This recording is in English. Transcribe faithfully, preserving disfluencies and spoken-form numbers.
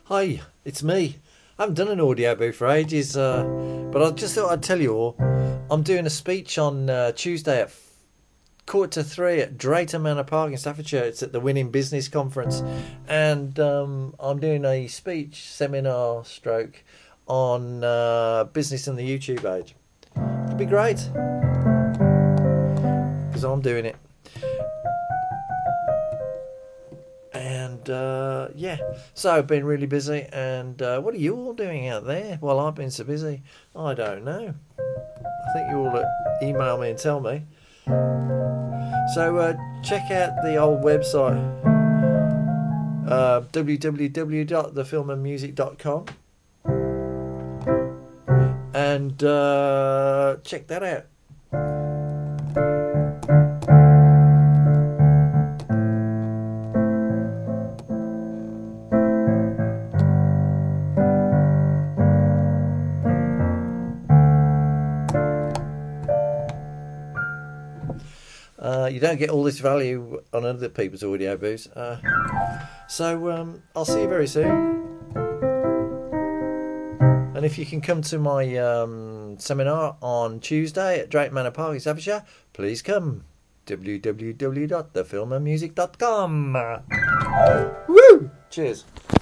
Hi, it's me. I haven't done an audio booth for ages, uh, but I just thought I'd tell you all. I'm doing a speech on uh, Tuesday at quarter to three at Drayton Manor Park in Staffordshire. It's at the Winning Business Conference, and um, I'm doing a speech seminar stroke on uh, business in the YouTube age. It'd be great because I'm doing it. And uh, yeah, so I've been really busy. And uh, what are you all doing out there? Well, I've been so busy. I don't know. I think you all uh, email me and tell me. So uh, check out the old website, uh, w w w dot the film and music dot com, and uh, check that out. Uh, you don't get all this value on other people's audio booths. Uh, so um, I'll see you very soon. And if you can come to my um, seminar on Tuesday at Drayton Manor Park in Staffordshire, please come. w w w dot the film and music dot com. Woo! Cheers.